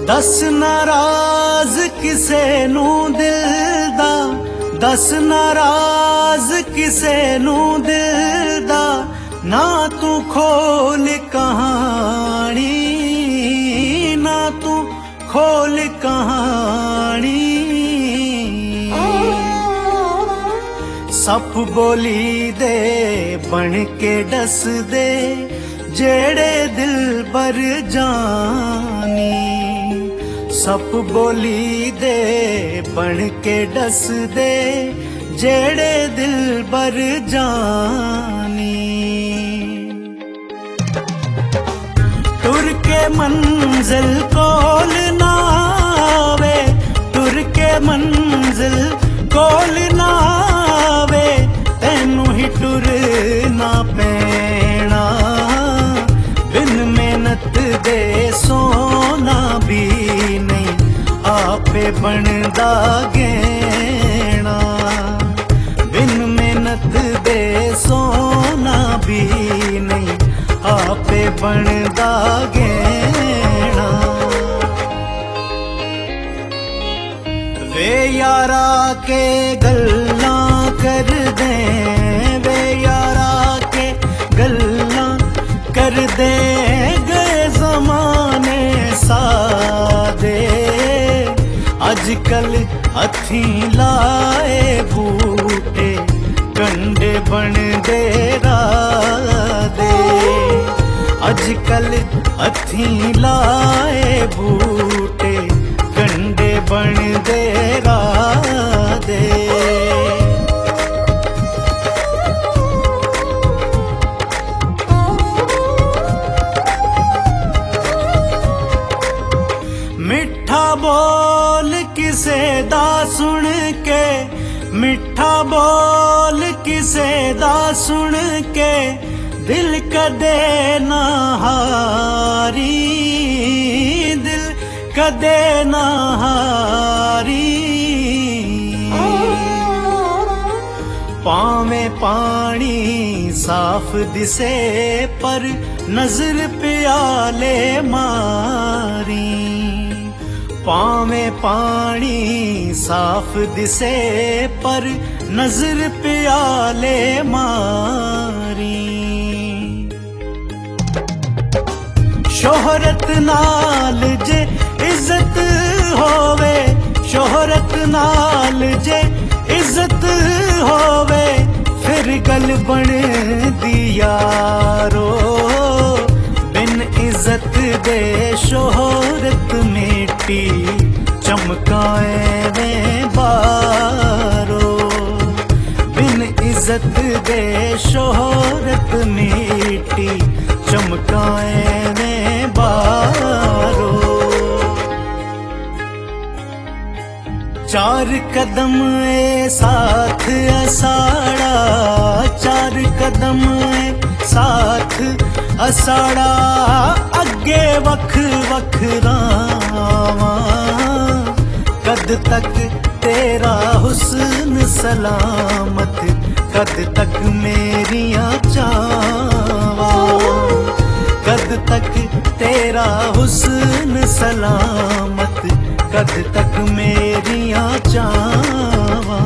दस नाराज किसे नू दिल दा, दस नाराज किसे नू दिल दा, ना तू खोल कहानी, ना तू खोल कहानी। सप बोली दे बन के डस दे जेड़े दिल बर जानी, सप बोली दे बन के डस दे जेड़े दिल बर जानी। टुर के मंजिल कोल ना आवे, टुर के मंजिल कोल ना आवे, तैनू ही टुर ना पैना, बिन मेहनत दे सोना भी नहीं आपे बनदा गहना, बिन मेहनत दे सोना भी नहीं आपे बनदा गहना। वे यारा के गल्लां कर दे, वे यारा के गल्लां कर दे, गए जमाने सादे, अजकल हथी लाए बूटे कंडे बन दे रादे, अजकल हथी लाए बूटे कंडे बन दे रादे। मिठा बोल किसे दा सुन के, मिठा बोल किसे दा सुन के, दिल कदे ना हारी, दिल कदे ना हारी। पावे पानी साफ दिसे पर नजर प्याले मारी, पावे पानी साफ दिसे पर नजर प्याले मारी। शोहरत नाल जे इज्जत होवे, शोहरत नाल जे इज्जत होवे, फिर गल बन दी यारो, बिन इज्जत दे शोहरत मिट्टी चमकाए में बारो, बिन इज्जत दे शोहरत मिट्टी चमकाए में बारो। चार कदम ए साथ असाड़ा, चार कदम ए साथ असाड़ा, अगे वख वख रावां, कद तक तेरा हुस्न सलामत, कद तक मेरियां चावां, कद तक तेरा हुस्न सलामत, कद तक मेरियां चावां।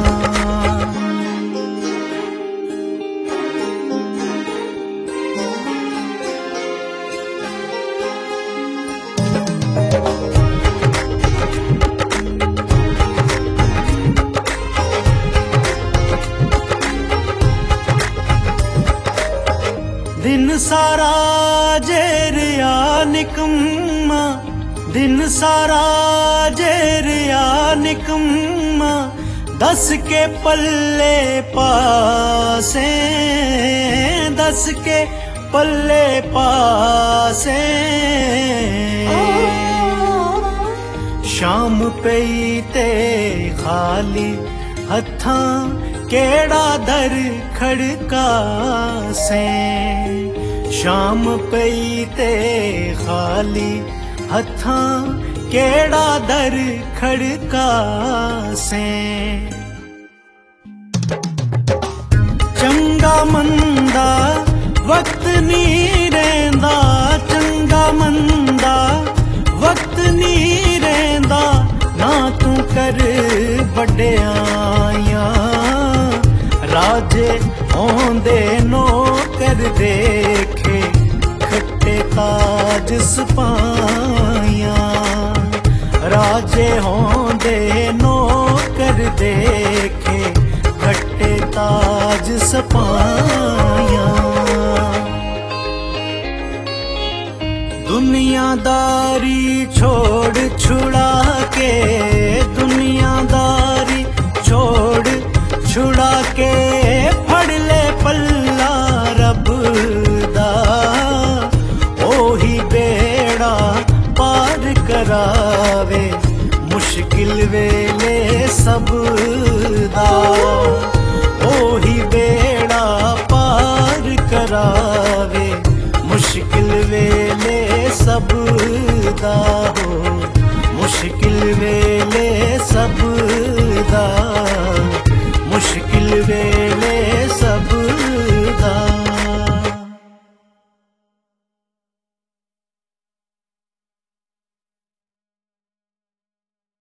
दिन सारा जेरिया निकम्मा, दिन सारा जेरिया निकम्मा, दस के पल्ले पासे, दस के पल्ले पासे। शाम पई ते खाली हथां केड़ा दर खड़का से, शाम पई ते खाली हथां केड़ा दर खड़का से। चंगा मंदा वक्त नी रेंदा, चंगा मंदा वक्त नी कर वड्डियां राजे होंदे नौकर देखे खट्टे ताज सपाइयां राजे होंदे नौकर देखे खट्टे ताज सपाइयां दुनियादारी छोड़ छुड़ा के दुनियादारी छोड़ छुड़ा के फड़ ले पल्ला रब दा ओही बेड़ा पार करावे मुश्किल वेले सब दा ओही बेड़ा पार करावे मुश्किल वेले सब दा हो मुश्किल वेले